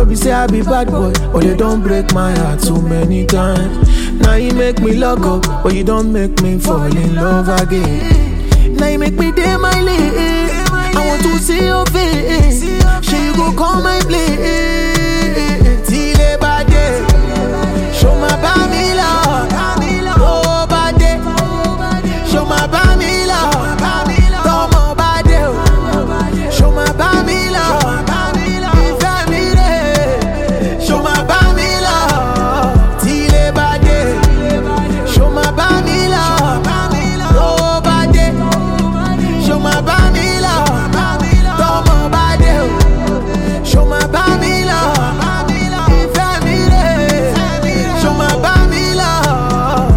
be say I be bad boy, but they don't break my heart too many times. Now you make me lock up, but you don't make me fall in love again. Now you make me day my lane. I want to see your face. Sure you go call my place. Till a bad day, show my bami love. Oh bad day, show my bami love. Tomo bad day, show my bami love. Ìfẹ́ mi rè, show my bami love. Till a bad day, show my bami love. Oh bad day, show my bami love. Tomo bad day, show my bami love. Ìfẹ́ mi rè, show my bami love.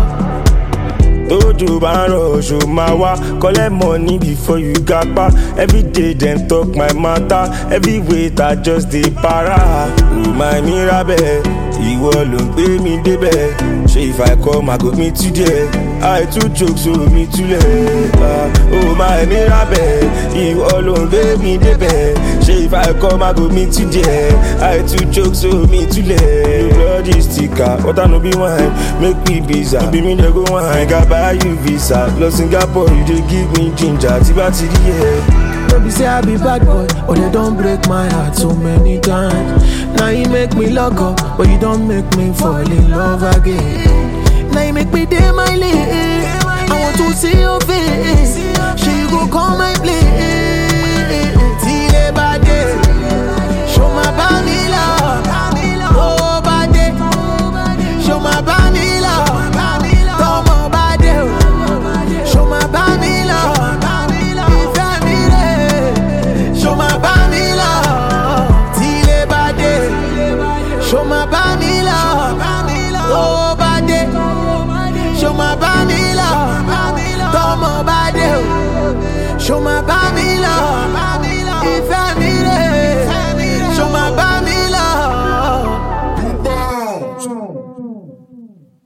Tojo baro show my wa, collect money before you gapa. Every day them talk my matter, every weight I just dey para. Remind me rabe, ìwọ ló ń gbé mi débẹ̀. Ṣé if I come I go meet you there? I too joke so mi túlẹ̀. Oh my mi rabe, ìwọ ló ń gbé mi débẹ̀. Ṣé if I come I go meet you there? I too joke so mi túlẹ̀. You bloody sticker, water no be wine, make me visa. Bí mi dey go wine, got buy you visa. Lọ Singapore, you dey give me ginger. Tí bá ti rí ẹ. No be say I be bad boy, but they don't break my heart so many times. Now you make me lock up, but you don't make me fall in love again. Now you make me day my lane. I want to see your face. Sure you go call my place. Till a bad day, show my bami love. Oh bad day, show my bami love. Tomo bad day, show my bami love. Ìfẹ́ mi rè, show my bami love. Till a bad day, show my bami love. Oh bad day, show my bami love. Tomo bad day, show my bami love.